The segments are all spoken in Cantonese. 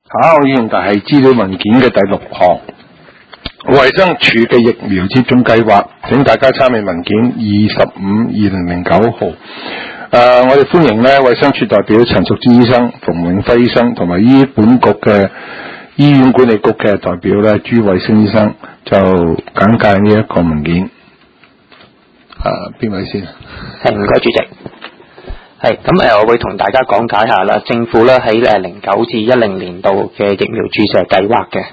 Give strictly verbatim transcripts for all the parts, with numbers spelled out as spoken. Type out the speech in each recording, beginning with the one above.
考驗但係資料文件嘅第六項，衛生署嘅疫苗接種計劃，請大家參閱文件二十五二零零九號。誒、呃，我哋歡迎咧衛生署代表陳淑芝醫生、馮永輝醫生同埋醫管局嘅醫院管理局嘅代表咧朱偉星醫生就簡介呢一個文件。誒、呃，邊位先？ 係，唔該主席。係咁誒，我會同大家講解下啦。政府咧喺誒零九至一零年度嘅疫苗注射計劃嘅。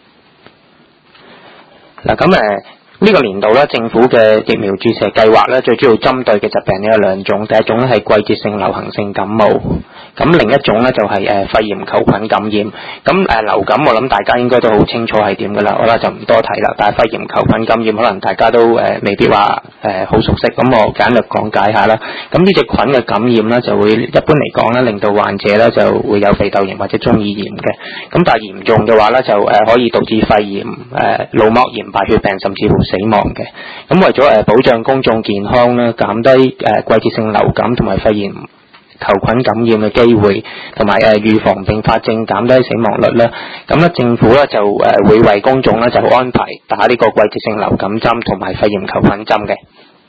嗱咁誒呢個年度咧，政府嘅疫苗注射計劃咧，最主要針對嘅疾病呢有兩種，第一種咧係季節性流行性感冒，咁另一種咧就係、是、誒、呃、肺炎球菌感染。咁誒、呃、流感我諗大家應該都好清楚係點噶啦，我咧就唔多提啦。但係肺炎球菌感染可能大家都誒、呃、未必話誒好熟悉，咁我簡略講解下啦。咁呢隻菌嘅感染咧，就會一般嚟講咧，令到患者咧就會有鼻竇炎或者中耳炎嘅。咁但係嚴重嘅話咧，就誒、呃、可以導致肺炎、誒腦膜炎、敗血病，甚至乎死亡嘅。咁為咗誒保障公眾健康咧，減低誒、呃、季節性流感同埋肺炎球菌感染嘅機會，同埋誒預防併發症，減低死亡率咧。咁咧政府咧就誒、呃、會為公眾咧就安排打呢個季節性流感針同埋肺炎球菌針嘅。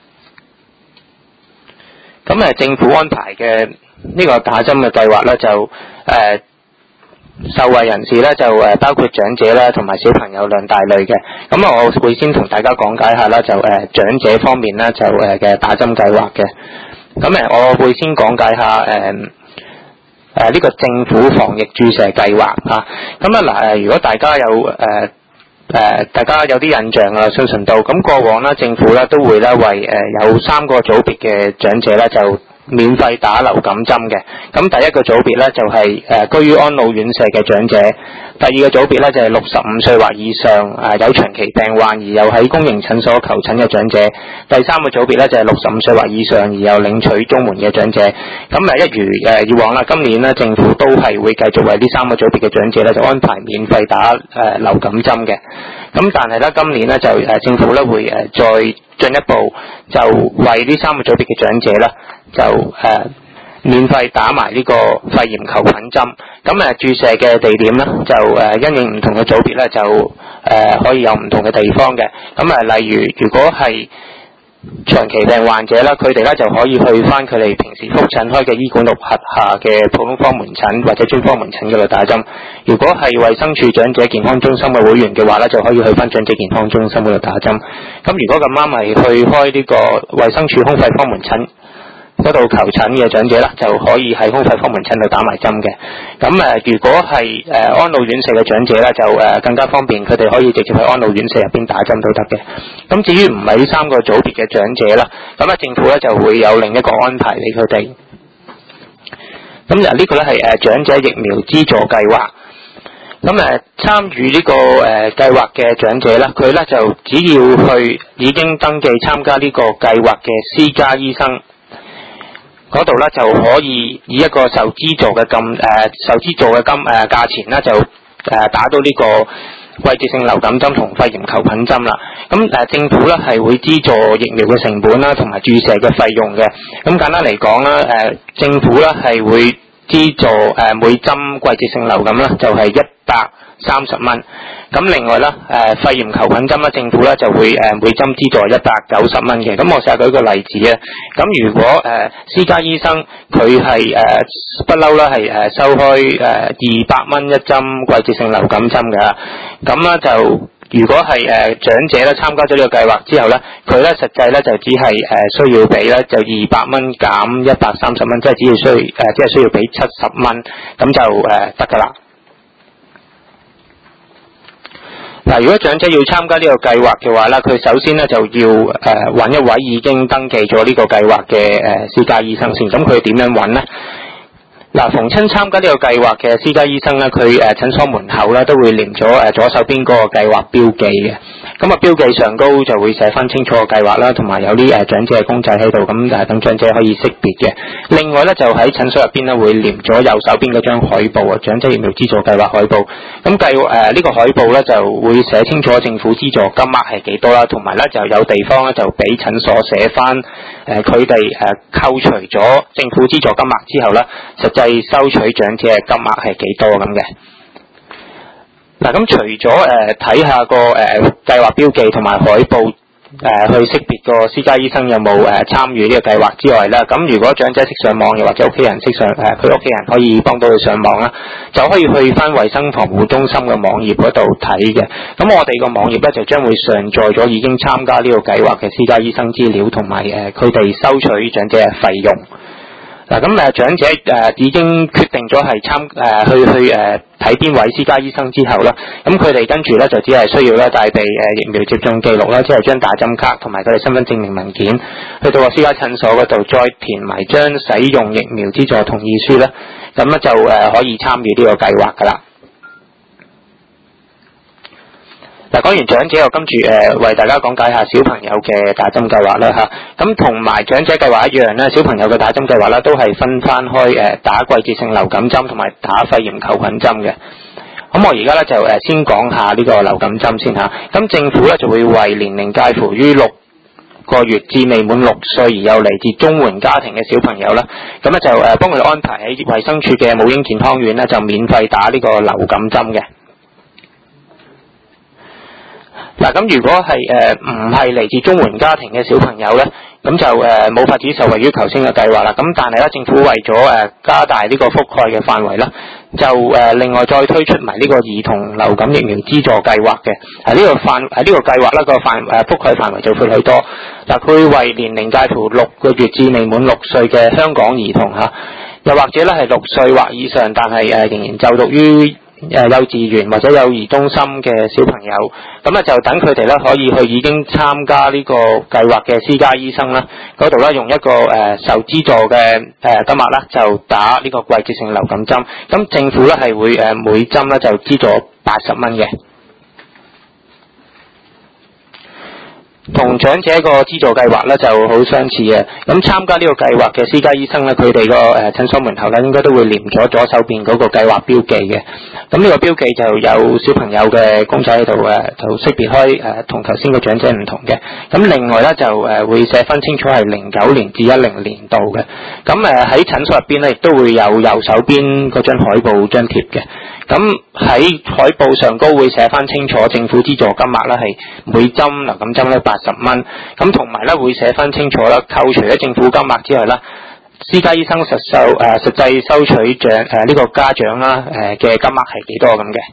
咁誒、呃、政府安排嘅呢個打針嘅計劃咧就誒。呃受惠人士咧就誒包括長者啦，同埋小朋友兩大類嘅。咁我會先同大家講解下啦，就誒、呃、長者方面咧就誒嘅、呃、打針計劃嘅。咁誒我會先講解下誒誒呢個政府防疫注射計劃啊。咁啊嗱誒，如果大家有誒誒、呃呃、大家有啲印象啊，相信到咁過往咧，政府咧都會咧為誒、呃、有三個組別嘅長者咧就免費打流感針嘅。咁第一個組別咧就係、是、誒、呃、居於安老院舍嘅長者，第二個組別咧就係六十五歲或以上誒、呃、有長期病患而又喺公營診所求診嘅長者，第三個組別咧就係六十五歲或以上而又領取綜援嘅長者。咁誒一如誒、呃、以往啦，今年咧政府都係會繼續為呢三個組別嘅長者咧就安排免費打誒、呃、流感針嘅。咁但係咧今年咧就誒、呃、政府咧會誒、呃、再進一步就為呢三個組別嘅長者咧就誒、呃、免費打埋呢個肺炎球菌針。咁誒、呃、注射嘅地點咧就誒、呃、因應唔同嘅組別咧就誒、呃、可以有唔同嘅地方嘅。咁誒、呃、例如如果係長期病患者啦，佢哋咧就可以去翻佢哋平時覆診開嘅醫管局轄下嘅普通科門診或者專科門診嗰度打針。如果係衛生署長者健康中心嘅會員嘅話咧，就可以去翻長者健康中心嗰度打針。咁如果咁啱係去開呢個衛生署胸肺科門診嗰度求診嘅長者啦，就可以喺胸肺科門診度打埋針嘅。咁誒、呃，如果係誒、呃、安老院舍嘅長者咧，就誒、呃、更加方便，佢哋可以直接喺安老院舍入邊打針都得嘅。咁至於唔係呢三個組別嘅長者啦，咁啊政府咧就會有另一個安排俾佢哋。咁嗱呢個咧係誒長者疫苗資助計劃。咁誒參與呢個誒計劃嘅長者啦，佢咧就只要去已經登記參加呢個計劃嘅私家醫生嗰度咧，就可以以一個受資助嘅金誒、呃、受資助嘅金誒價錢咧，就誒、呃、打到呢個季節性流感針同肺炎球菌針啦。咁誒、呃、政府咧係會資助疫苗嘅成本啦，同埋注射嘅費用嘅。咁簡單嚟講啦，誒、呃、政府咧係會資助誒、呃、每針季節性流感咧就係一百三十蚊。咁另外咧，誒、呃、肺炎球菌針咧，政府咧就會誒、呃、每針資助一百九十蚊嘅。咁我試下舉個例子啊。咁如果誒、呃、私家醫生佢係誒不嬲啦，係、呃、誒收開誒二百蚊一針季節性流感針嘅。咁咧就如果係誒、呃、長者咧參加咗呢個計劃之後咧，佢咧實際咧就只係誒、呃、需要俾咧就二百蚊減一百三十蚊，即係只要需誒、呃、只係需要俾七十蚊，咁就誒得㗎啦。嗱，如果長者要參加呢個計劃嘅話咧，佢首先咧就要誒揾、呃、一位已經登記咗呢個計劃嘅誒私家醫生先。咁佢點樣揾呢？嗱，逢親參加呢個計劃嘅私家醫生咧，佢誒診所門口咧都會黏咗誒左手邊嗰個計劃標記嘅。咁啊標記上高就會寫翻清楚個計劃啦，同埋有啲誒長者嘅公仔喺度，咁誒等長者可以識別嘅。另外咧就喺診所入邊咧會黏咗右手邊嗰張海報啊，長者疫苗資助計劃海報。咁計誒呢個海報咧就會寫清楚政府資助金額係幾多啦，同埋咧就有地方咧就俾診所寫翻誒佢哋誒扣除咗政府資助金額之後咧，實際收取長者嘅金額係幾多咁嘅。 嗱，咁除咗誒睇下個誒計劃標記同埋海報。誒、呃、去識別個私家醫生有冇誒、呃、參與呢個計劃之外啦，咁如果長者識上網，又或者屋企人識上誒佢屋企人可以幫到佢上網啦，就可以去翻衛生防護中心嘅網頁嗰度睇嘅。咁我哋個網頁咧就將會上載咗已經參加呢個計劃嘅私家醫生資料，同埋誒佢哋收取長者嘅費用。嗱，咁誒長者誒、呃、已經決定咗係參誒、呃、去去誒睇邊位私家醫生之後啦，咁佢哋跟住咧就只係需要咧帶備誒疫苗接種記錄啦，即係張打針卡同埋佢哋身份證明文件，去到個私家診所嗰度再填埋張使用疫苗資助同意書啦，咁咧就誒、呃、可以參與呢個計劃噶啦。嗱，講完長者，我跟住誒為大家講解下小朋友嘅打針計劃啦嚇。咁同埋長者計劃一樣咧，小朋友嘅打針計劃咧都係分翻開誒打季節性流感針同埋打肺炎球菌針嘅。咁我而家咧就誒先講下呢個流感針先嚇。咁政府咧就會為年齡介乎於六個月至未滿六歲而有嚟自綜援家庭嘅小朋友啦，咁咧就誒幫佢哋安排喺衛生署嘅母嬰健康院咧就免費打呢個流感針嘅。嗱，咁如果係誒唔係嚟自綜援家庭嘅小朋友咧，咁就誒冇法子受惠於頭先嘅計劃啦。咁但係咧，政府為咗誒加大呢個覆蓋嘅範圍啦，就誒另外再推出埋呢個兒童流感疫苗資助計劃嘅。喺呢個範喺呢個計劃咧個範誒覆蓋範圍就闊許多。嗱，佢會為年齡介乎六個月至未滿六歲嘅香港兒童嚇，又或者咧係六歲或以上，但係誒仍然就讀於誒幼稚園或者幼兒中心嘅小朋友，咁咧就等佢哋咧可以去已經參加呢個計劃嘅私家醫生啦，嗰度咧用一個誒、呃、受資助嘅誒、呃、金額啦，就打呢個季節性流感針。咁政府咧係會誒、呃、每針咧就資助八十蚊嘅。同長者個資助計劃咧就好相似嘅，咁參加呢個計劃嘅私家醫生咧，佢哋個誒診所門口咧應該都會黏咗左手邊嗰個計劃標記嘅。咁呢個標記就有小朋友嘅公仔喺度誒，就識別開誒同頭先嘅長者唔同嘅。咁另外咧就誒會寫分清楚係零九年至一零年度嘅。咁誒喺診所入邊咧亦都會有右手邊嗰張海報張貼嘅。咁喺海報上高會寫翻清楚政府資助金額啦，係每針流感針咧八十蚊。咁同埋咧會寫翻清楚啦，扣除咗政府金額之外啦，私家醫生實收誒、呃、實際收取長誒呢個家長啦誒嘅金額係幾多咁嘅。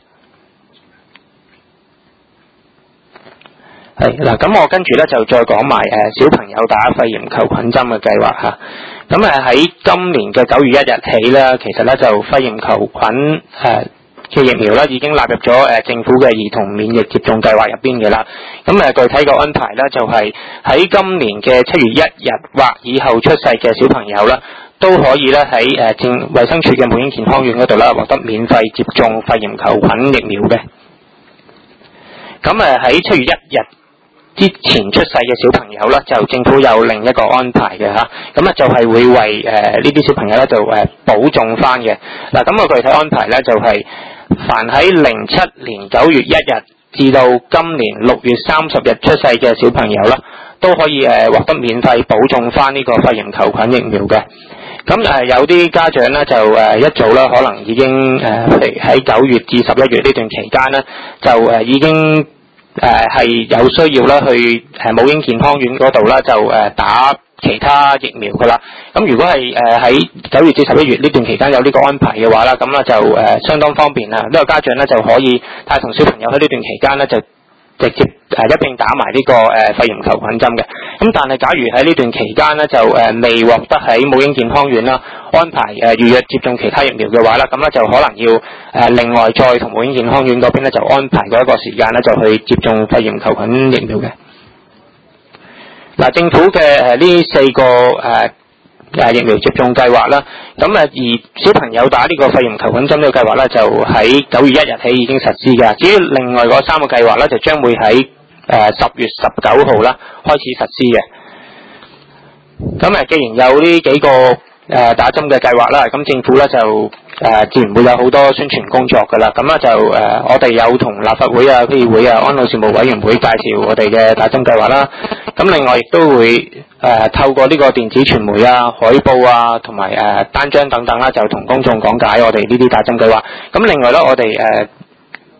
係嗱，咁我跟住咧就再講埋誒小朋友打肺炎球菌針嘅計劃嚇。咁誒喺今年嘅九月一日起咧，其實咧就肺炎球菌誒。呃嘅疫苗咧已經納入咗誒政府嘅兒童免疫接種計劃入邊嘅啦。咁誒具體嘅安排咧就係喺今年嘅七月一日或以後出世嘅小朋友啦，都可以咧喺誒政衛生署嘅母嬰健康院嗰度啦獲得免費接種肺炎球菌疫苗嘅。咁誒喺七月一日之前出世嘅小朋友啦，就政府有另一個安排嘅嚇，咁啊就係會為誒呢啲小朋友咧就誒補種翻嘅。嗱，咁個具體安排咧就係、是。凡喺零七年九月一日至到今年六月三十日出世嘅小朋友啦，都可以誒獲得免費補種翻呢個肺炎球菌疫苗嘅。咁誒有啲家長咧就誒一早啦，可能已經誒喺九月至十一月呢段期間咧，就誒已經誒係有需要啦去誒母嬰健康院嗰度啦，就誒打其他疫苗噶啦。咁如果係誒喺九月至十一月呢段期間有呢個安排嘅話啦，咁啦就誒、呃、相當方便啦。呢、這個家長咧就可以帶同小朋友喺呢段期間咧就直接誒、呃、一並打埋呢、這個誒、呃、肺炎球菌針嘅。咁但係假如喺呢段期間咧就誒、呃、未獲得喺母嬰健康院啦安排誒預、呃、約接種其他疫苗嘅話啦，咁咧就可能要誒、呃、另外再同母嬰健康院嗰邊咧就安排嗰一個時間咧就去接種肺炎球菌疫苗嘅。嗱，政府嘅誒呢四個誒誒、呃、疫苗接種計劃啦，咁誒而小朋友打呢個肺炎球菌針呢個計劃咧，就喺九月一日起已經實施嘅。至於另外嗰三個計劃咧，就將會喺誒十月十九號啦開始實施嘅。咁誒，既然有呢幾個誒、呃、打針嘅計劃啦，咁政府咧就誒、呃、自然會有好多宣傳工作㗎啦。咁咧就誒、呃、我哋有同立法會啊、區議會啊、安老事務委員會介紹我哋嘅打針計劃啦。咁另外亦都會誒、呃、透過呢個電子傳媒啊、海報啊同埋誒單張等等啦，就同公眾講解我哋呢啲打針計劃。咁另外咧，我哋誒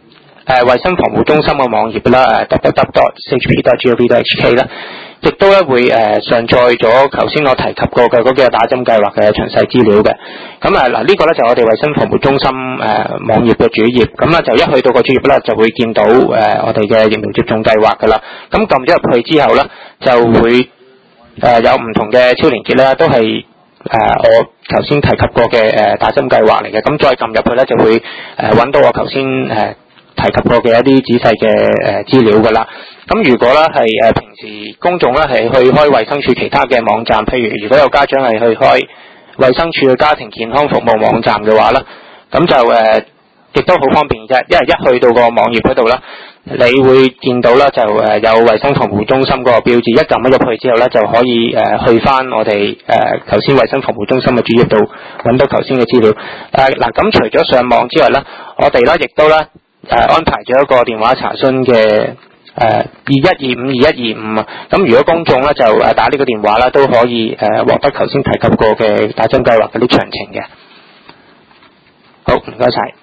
誒衞生防護中心嘅網頁啦，誒 double-u double-u double-u dot c h p dot gov dot h k 啦，亦都咧會誒上載咗頭先我提及過嘅嗰幾個打針計劃嘅詳細資料嘅。咁啊嗱，呢個咧就我哋衞生防護中心誒、呃、網頁嘅主頁，咁咧就一去到個主頁咧就會見到誒、呃、我哋嘅疫苗接種計劃㗎啦。咁撳咗入去之後咧，就會誒、呃、有唔同嘅超連結咧，都係誒、呃、我頭先提及過嘅誒、呃、打針計劃嚟嘅。咁再撳入去咧，就會誒揾、呃、到我頭先誒提及過嘅一啲仔細嘅誒資料㗎啦。咁如果咧係誒平時公眾咧係去開衛生署其他嘅網站，譬如如果有家長係去開衛生署嘅家庭健康服務網站嘅話咧，咁就誒亦都好方便啫，因為一去到個網頁嗰度咧，你會見到啦就誒有衛生防護中心嗰個標誌，一撳咗入去之後咧就可以誒去翻我哋誒頭先衛生防護中心嘅主頁度揾到頭先嘅資料。誒嗱，咁除咗上網之外咧，我哋咧亦都咧誒安排咗一個電話查詢嘅。誒二一二五二一二五啊，咁如果公眾咧就誒打呢個電話啦，都可以誒獲得頭先提及過嘅打針計劃嗰啲詳情嘅。好，唔該晒。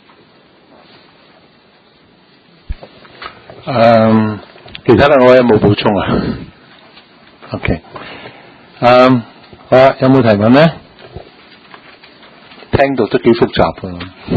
誒，其他兩位有冇補充啊 ？OK， 誒，好啦，有冇提問咧？聽到都幾複雜㗎。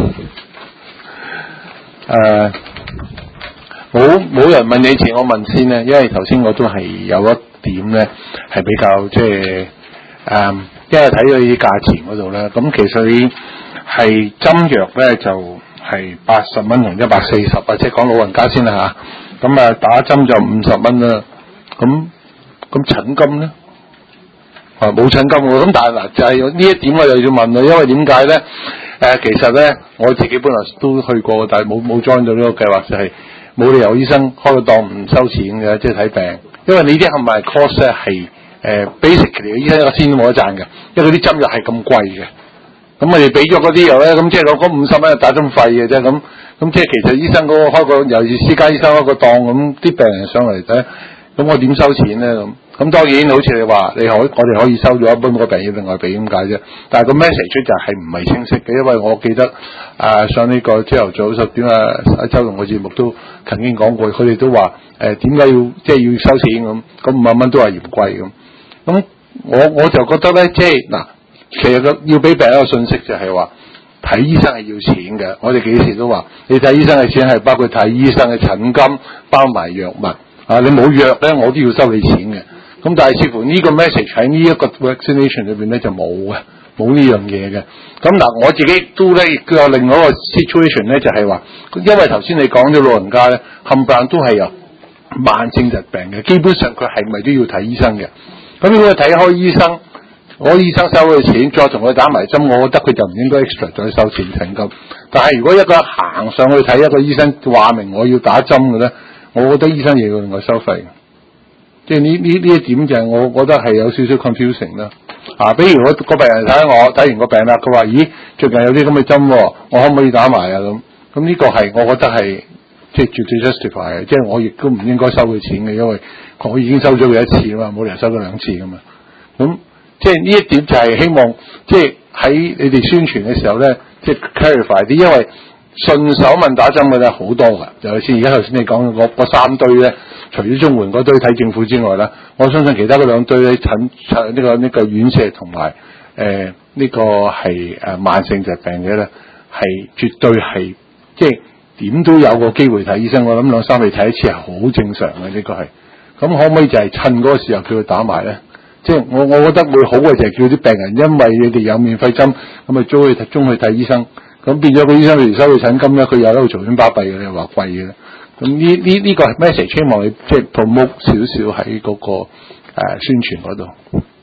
誒。冇冇人問你前，我問先咧，因為頭先我都係有一點咧係比較即係誒，因為睇到啲價錢嗰度咧，咁其實你係針藥咧就係八十蚊同一百四十啊，即係講老人家先啦嚇，咁啊打針就五十蚊啦，咁咁診金咧啊冇診金喎，咁但係嗱就係呢一點我又要問啦，因為點解咧？誒、呃、其實咧我自己本來都去過，但係冇冇 join 到呢個計劃就係、是。冇理由醫生開個檔唔收錢嘅，即係睇病，因為你啲係咪 cost 咧係誒 basically 醫生一個先都冇得賺嘅，因為嗰啲針藥係咁貴嘅。咁我哋俾咗嗰啲藥咧，咁即係攞嗰五十蚊打針費嘅啫。咁咁即係其實醫生嗰個開個尤其是私家醫生開個檔，咁啲病人上嚟睇，咁我點收錢咧？咁咁當然好似你話，你可我哋可以收咗一般個病要另外俾咁解啫。但係個 message 就係唔係清晰嘅，因為我記得啊上呢個朝頭早十點啊阿周龍嘅節目都曾經講過，佢哋都話誒點解要即係要收錢咁，咁五萬蚊都係嫌貴咁。咁我我就覺得咧，即係嗱，其實個要俾病人一個信息就係話睇醫生係要錢嘅。我哋幾時都話，你睇醫生嘅錢係包括睇醫生嘅診金，包埋藥物啊。你冇藥咧，我都要收你錢嘅。咁但係似乎呢個 message 喺呢一個 vaccination 裏邊咧就冇嘅，冇呢樣嘢嘅。咁嗱，我自己都咧亦都有另外一個 situation 咧，就係話，因為頭先你講咗老人家咧，冚唪唥都係有慢性疾病嘅，基本上佢係咪都要睇醫生嘅？咁如果佢睇開醫生，我醫生收佢錢，再同佢打埋針，我覺得佢就唔應該 extra 再收錢診金。但係如果一個人行上去睇一個醫生，話明我要打針嘅咧，我覺得醫生亦要另外收費。即係呢呢呢一點就係我覺得係有少少 confusing 啦。啊，比如我個病人睇我睇完個病啦，佢話：咦，最近有啲咁嘅針，我可唔可以打埋啊？咁咁呢個係我覺得係即係絕對 justify 嘅，即係我亦都唔應該收佢錢嘅，因為我已經收咗佢一次啊嘛，冇理由收佢兩次噶嘛。咁即係呢一點就係希望即係喺你哋宣傳嘅時候咧，即係 clarify 啲，因為順手問打針嘅咧好多㗎，尤其是而家頭先你講嘅嗰三堆咧。除咗綜援嗰堆睇政府之外啦，我相信其他嗰兩堆咧診診呢個呢、呢個院舍同埋誒呢個係誒、呃、慢性疾病嘅咧，係絕對係即係點都有個機會睇醫生。我諗兩三日睇一次係好正常嘅，呢、呢個係。咁可唔可以就係趁嗰個時候叫佢打埋咧？即係我我覺得會好嘅就係叫啲病人，因為你哋有免費針，咁咪早去中去睇醫生。咁變咗個醫生譬如收佢診金咧，佢又喺度嘈喧巴閉嘅，你又話貴嘅。咁呢呢呢個係 message， 希望你即係 promote 少少喺嗰個誒、呃、宣傳嗰度。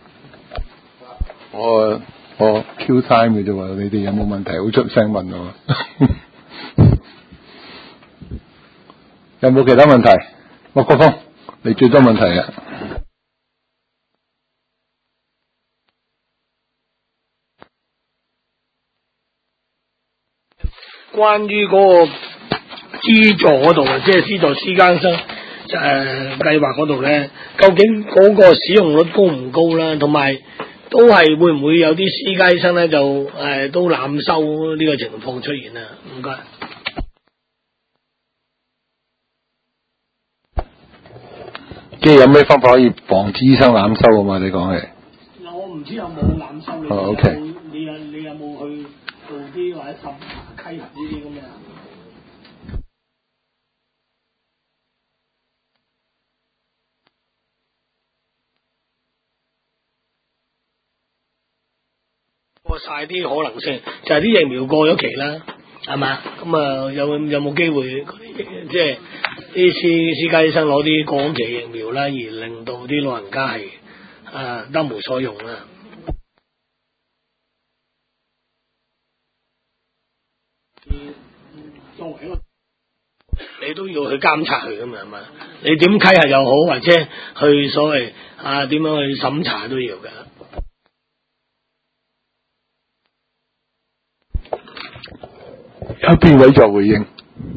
我我 Q time 嘅啫喎，你哋有冇問題？好出聲問我。有冇其他問題？莫國鋒，你最多問題啊！ 關於嗰個資助嗰度啊，即係資助私家醫生誒計劃嗰度咧，究竟嗰個使用率高唔高啦？同埋都係會唔會有啲私家醫生咧就誒、呃、都濫收呢個情況出現啊？唔該。 即係有咩方法可以防止醫生濫收啊嘛？你講係。 嗱，我唔知有冇濫收你。 哦 ，OK。 你有你有冇去做啲或者審查稽核呢啲咁嘅？過晒啲可能性，就係、是、啲疫苗過咗期啦，係嘛？咁啊，有有冇機會即係啲私私家醫生攞啲過期疫苗啦，而令到啲老人家係啊得無所用啦？作為一個，你都要去監察佢噶嘛，係嘛？你點稽核又好，或者去所謂啊點樣去審查都要㗎。 有邊位作回應？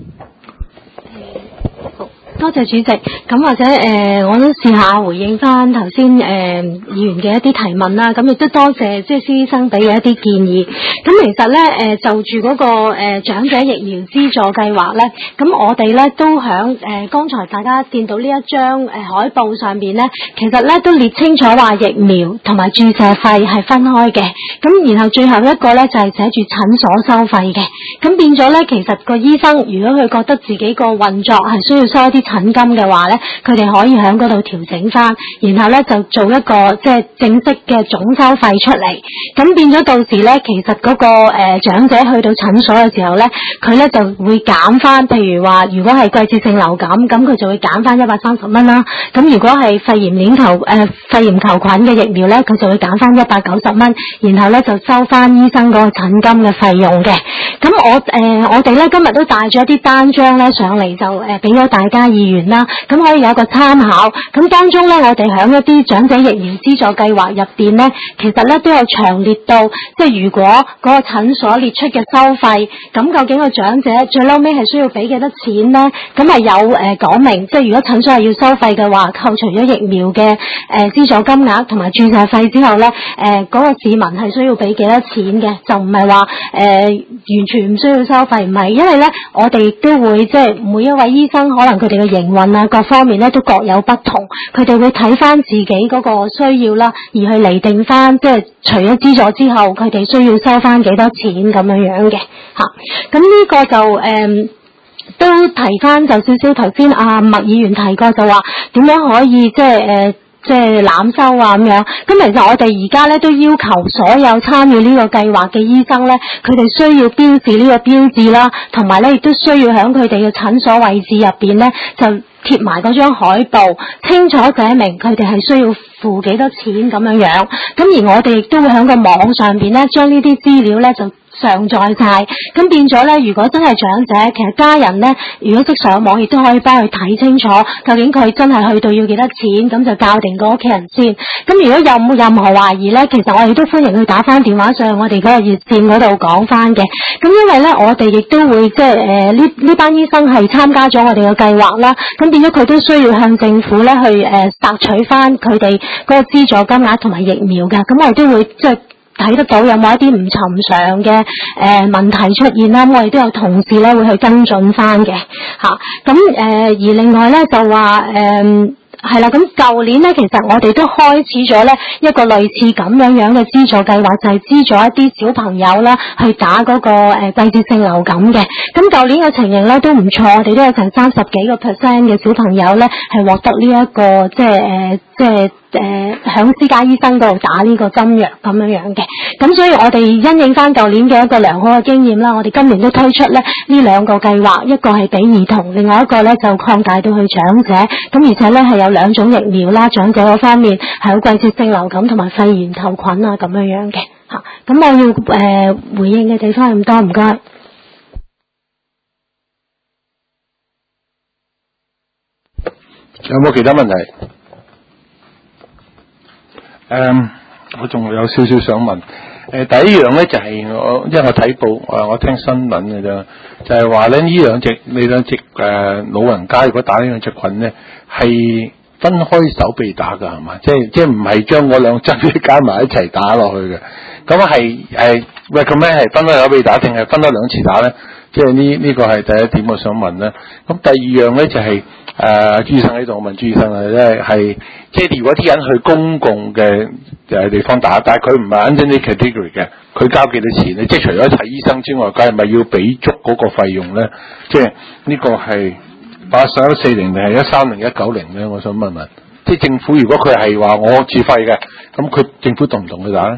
多謝主席，咁或者誒、呃，我都試下回應翻頭先誒議員嘅一啲提問啦。咁亦都多謝即係施醫生俾嘅一啲建議。咁其實咧誒、呃、就住嗰、那個誒、呃、長者疫苗資助計劃咧，咁我哋咧都響誒剛才大家見到呢一張誒、呃、海報上邊咧，其實咧都列清楚話疫苗同埋注射費係分開嘅。咁然後最後一個咧就係、是、寫住診所收費嘅。咁變咗咧，其實個醫生如果佢覺得自己個運作係需要收一啲診金嘅話咧，佢哋可以喺嗰度調整翻，然後咧就做一個即係正式嘅總收費出嚟。咁變咗到時咧，其實嗰、那個誒、呃、長者去到診所嘅時候咧，佢咧就會減翻，譬如話如果係季節性流感，咁佢就會減翻一百三十蚊啦。咁如果係肺炎鏈球誒、呃、肺炎球菌嘅疫苗咧，佢就會減翻一百九十蚊，然後咧就收翻醫生嗰個診金嘅費用嘅。咁我誒、呃、我哋咧今日都帶咗一啲單張咧上嚟，就誒俾咗大家議員啦，咁可以有一個參考。咁當中咧，我哋喺一啲長者疫苗資助計劃入邊咧，其實咧都有詳列到，即係如果嗰個診所列出嘅收費，咁究竟個長者最嬲尾係需要俾幾多錢咧？咁係有誒講、呃、明，即係如果診所係要收費嘅話，扣除咗疫苗嘅誒、呃、資助金額同埋注射費之後咧，誒、呃、嗰、那個市民係需要俾幾多錢嘅，就唔係話誒完全唔需要收費，唔係，因為咧我哋亦都會即係每一位醫生可能佢哋嘅營運啊各方面咧都各有不同，佢哋會睇翻自己嗰個需要啦，而去釐定翻即係除咗資助之後，佢哋需要收翻幾多錢咁樣樣嘅嚇。咁呢個就誒。嗯都提翻就少少頭先阿麥議員提過，就話點樣可以即係誒即係濫收啊咁樣。咁其實我哋而家咧都要求所有參與呢個計劃嘅醫生咧，佢哋需要標示呢個標誌啦，同埋咧亦都需要喺佢哋嘅診所位置入邊咧就貼埋嗰張海報，清楚寫明佢哋係需要付幾多錢咁樣樣。咁而我哋亦都會喺個網上邊咧將呢啲資料咧就上載晒，咁變咗咧，如果真係長者，其實家人咧，如果識上網，亦都可以幫佢睇清楚，究竟佢真係去到要幾多錢，咁就校定個屋企人先。咁如果有冇任何懷疑咧，其實我哋都歡迎佢打翻電話上我哋嗰個熱線嗰度講翻嘅。咁因為咧，我哋亦都會即係誒呢呢班醫生係參加咗我哋嘅計劃啦，咁變咗佢都需要向政府咧去誒索取翻佢哋嗰個資助金額同埋疫苗嘅。咁我哋都會即係睇得到有冇一啲唔尋常嘅誒、呃、問題出現啦，我哋都有同事咧會去跟進翻嘅嚇。咁、啊、誒、呃、而另外咧就話誒係啦，咁舊年咧其實我哋都開始咗咧一個類似咁樣樣嘅資助計劃，就係、是、資助一啲小朋友啦去打嗰、那個誒、呃、季節性流感嘅。咁舊年嘅情形咧都唔錯，我哋都有成三十幾個 percent 嘅小朋友咧係獲得呢、這、一個即係誒即係。誒響、呃、私家醫生嗰度打呢個針藥咁樣樣嘅，咁所以我哋因應翻舊年嘅一個良好嘅經驗啦，我哋今年都推出咧呢兩個計劃，一個係俾兒童，另外一個咧就擴大到去長者，咁而且咧係有兩種疫苗啦，長者嗰方面係有季節性流感同埋肺炎球菌啊咁樣樣嘅嚇，咁我要誒、呃、回應嘅地方係咁多，唔該。 有冇其他問題？誒、um, 我仲有少少想問，誒、呃、第一樣咧就係、是、我，因為我睇報，誒我聽新聞嘅啫，就係話咧呢兩隻你兩隻誒、呃、老人家如果打呢兩隻菌咧，係分開手臂打㗎係嘛？即係即係唔係將嗰兩針加埋一齊打落去嘅？咁係誒 recommend 係分開手臂打定係分開兩次打咧？即係呢呢個係第一點我想問咧。咁第二樣咧就係、是、 誒朱醫生喺度，我問朱醫生啊，咧係即係如果啲人去公共嘅誒地方打，但係佢唔係 under 呢 category 嘅，佢交幾多錢咧？即係除咗睇醫生之外，佢係咪要俾足嗰個費用咧？即係呢個係八十一四零定係一三零一九零咧？我想問問，即係政府如果佢係話我自費嘅，咁佢政府同唔同佢打咧？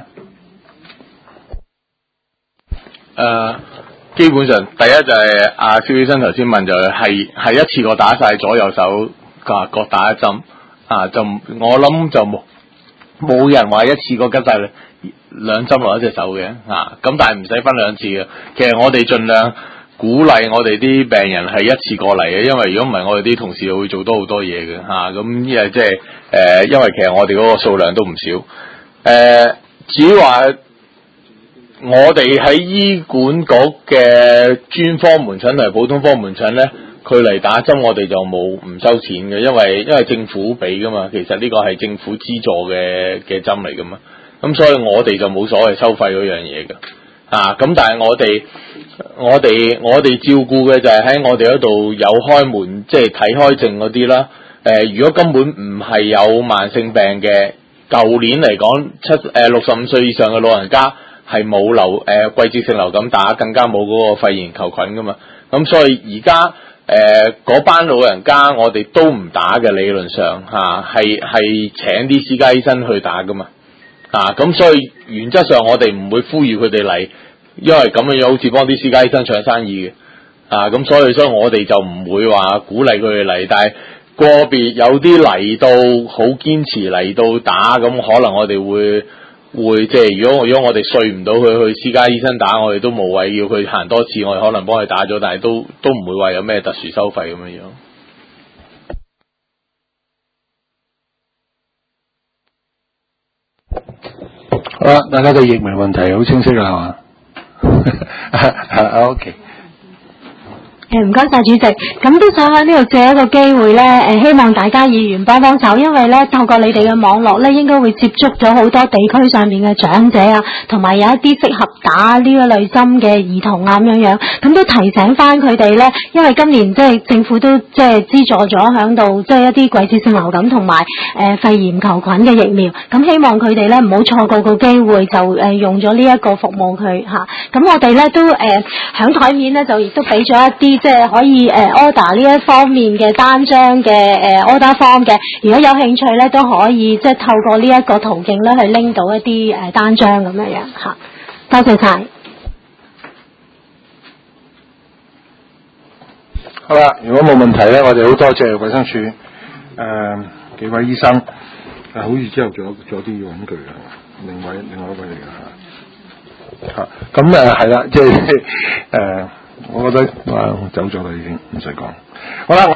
誒、uh,，基本上第一就係阿蕭醫生頭先問就係係一次過打晒左右手，各各打一針啊，就我諗就冇冇人話一次過吉晒兩針落一隻手嘅啊，咁但係唔使分兩次嘅。其實我哋盡量鼓勵我哋啲病人係一次過嚟嘅，因為如果唔係我哋啲同事會做多好多嘢嘅嚇，咁因為即係誒，因為其實我哋嗰個數量都唔少誒、呃，至於話。我哋喺醫管局嘅專科門診同埋普通科門診咧，佢嚟打針我哋就冇唔收錢嘅，因為因為政府俾噶嘛，其實呢個係政府資助嘅嘅針嚟噶嘛，咁所以我哋就冇所謂收費嗰樣嘢嘅，啊，咁但係我哋我哋我哋照顧嘅就係喺我哋嗰度有開門，即係睇開症嗰啲啦。誒、呃，如果根本唔係有慢性病嘅，舊年嚟講七誒六十五歲以上嘅老人家。係冇流誒、呃、季節性流感打，更加冇嗰個肺炎球菌噶嘛。咁所以而家誒嗰班老人家，我哋都唔打嘅，理論上嚇係係請啲私家醫生去打噶嘛。啊，咁所以原則上我哋唔會呼籲佢哋嚟，因為咁樣樣好似幫啲私家醫生搶生意嘅。啊，咁所以所以我哋就唔會話鼓勵佢哋嚟，但係個別有啲嚟到好堅持嚟到打，咁可能我哋會。會即係如果如果我哋說唔到佢去私家醫生打，我哋都無謂要佢行多次，我哋可能幫佢打咗，但係都都唔會話有咩特殊收費咁樣樣。 好啦，大家對疫苗問題好清晰啦，係嘛？OK。 誒唔該晒主席，咁都想喺呢度借一個機會咧，誒希望大家議員幫幫手，因為咧透過你哋嘅網絡咧，應該會接觸咗好多地區上面嘅長者啊，同埋有一啲適合打呢一類針嘅兒童啊咁樣樣，咁都提醒翻佢哋咧，因為今年即係政府都即係資助咗響度，即係一啲季節性流感同埋誒肺炎球菌嘅疫苗，咁希望佢哋咧唔好錯過個機會，就誒用咗呢一個服務佢嚇。咁我哋咧都誒響台面咧就亦都俾咗一啲。即係可以誒 order 呢一方面嘅單張嘅誒 order form 嘅，如果有興趣咧都可以即係透過呢一個途徑咧去拎到一啲誒單張咁樣樣嚇。多謝晒。 好啦，如果冇問題咧，我哋好多謝衛生署誒、呃、幾位醫生，誒、啊、好似之後仲有仲有啲要揾佢嘅，另外另外一位嚟嘅嚇。嚇咁誒係啦，即係誒。我覺得啊，走咗啦已經，唔使講。好啦。